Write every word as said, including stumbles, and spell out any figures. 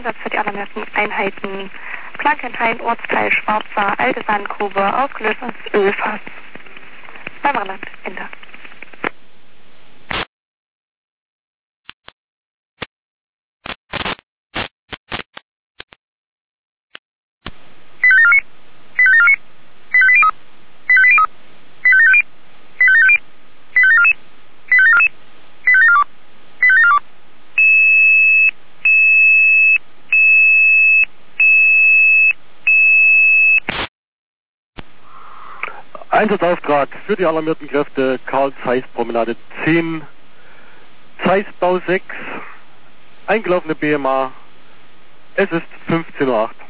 Einsatz für die alarmierten Einheiten Plankenhain, Ortsteil Schwarzer, Alte Sandgrube, ausgelöstes Ölfass. Weimarland, Ende. Einsatzauftrag für die alarmierten Kräfte Karl-Zeiss-Promenade zehn, Zeiss-Bau sechs, eingelaufene B M A, es ist fünfzehn Uhr acht.